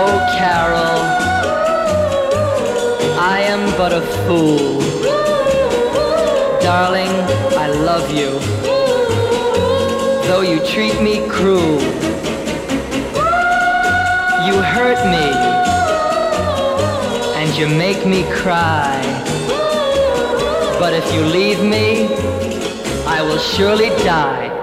Oh, Carol, I am but a fool. Darling, I love you, though you treat me cruel. You hurt me, and you make me cry. But if you leave me, I will surely die.